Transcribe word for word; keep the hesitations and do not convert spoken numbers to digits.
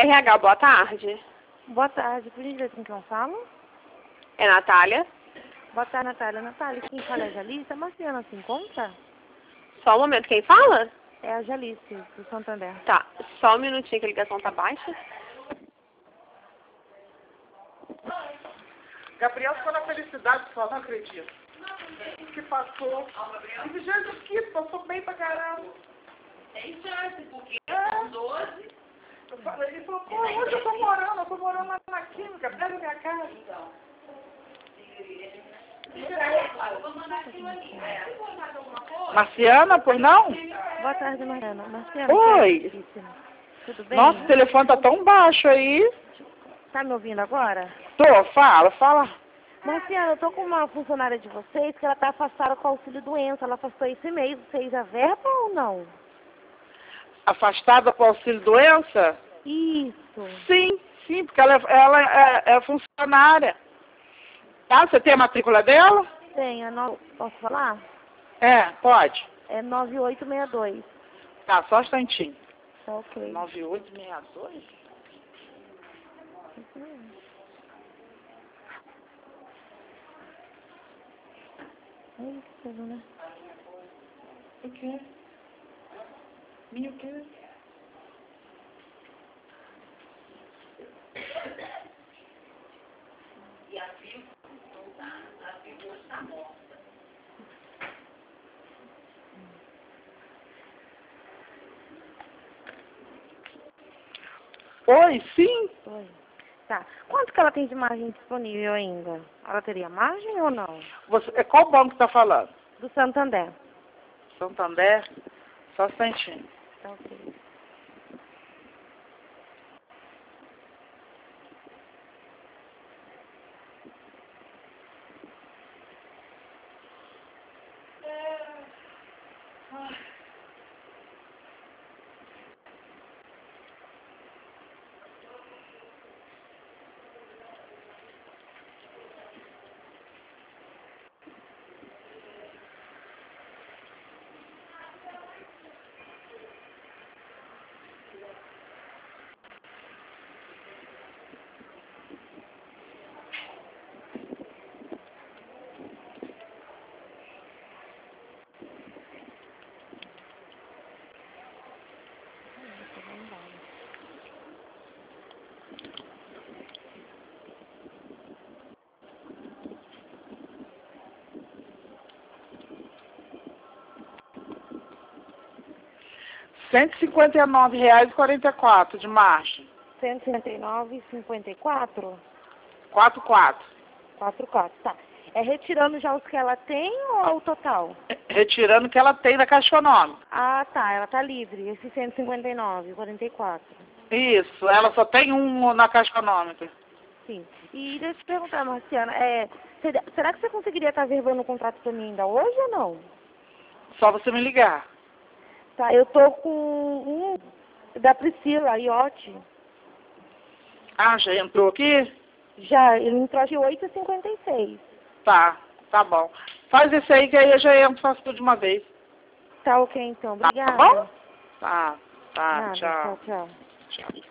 R H, boa tarde. Boa tarde, por gentileza, com quem eu falo? É Natália? Boa tarde, Natália. Natália, quem fala é a Jalice. A Marciana se encontra? Só um momento, quem fala? É a Jalice, do Santander. Tá, só um minutinho que a ligação tá baixa. Gabriel ficou na felicidade só, não acredito. Que passou. E Jesus que passou bem pra caramba. Tem chance, porque É. são doze. Eu falei, ele falou, pô, onde eu tô morando? Eu tô morando lá na Química, perto da minha casa. Então. Eu vou mandar aquilo ali. Se for mais alguma coisa. Marciana, pois não? Boa tarde, Mariana. Marciana, Oi. que é a Jalice. Tudo bem? Nossa, o telefone tá tão baixo aí. Tá me ouvindo agora? Tô, fala, fala. Marciana, eu tô com uma funcionária de vocês que ela tá afastada com o auxílio doença. Ela afastou esse mês. Vocês a verba ou não? Afastada pro auxílio doença? Isso. Sim, sim, porque ela, é- ela é, é funcionária. Tá? Você tem a matrícula dela? Tem, a no... posso falar? É, pode. É nove oito seis dois. Tá, só um instantinho. Tá ok. nove oito seis dois? Isso mesmo. É isso, né? O quê? Minha o quê? E a Fio não tá. A Fio hoje tá morta. Oi, sim? Oi. Tá. Quanto que ela tem de margem disponível ainda? Ela teria margem ou não? Você, é qual banco tá falando? Do Santander. Santander? Só um instantinho. Tá ok. cento e cinquenta e nove reais e quarenta e quatro de margem. cento e cinquenta e nove e cinquenta e quatro? quatro quatro. quatro quatro, tá. É retirando já os que ela tem ou é o total? Retirando o que ela tem da Caixa Econômica. Ah, tá. Ela tá livre. Esse cento e cinquenta e nove, quarenta e quatro. Isso, ela só tem um na Caixa Econômica. Sim. E deixa eu te perguntar, Marciana, é, será será que você conseguiria estar verbando o contrato pra mim ainda hoje ou não? Só você me ligar. Tá, eu tô com um da Priscila, Iote. Ah, já entrou aqui? Já, ele entrou de oito e cinquenta e seis. Tá, tá bom. Faz isso aí que aí eu já entro, faço tudo de uma vez. Tá ok, então. Tá Obrigada. bom? Tá, tá, Nada, tchau. tchau, tchau. Tchau.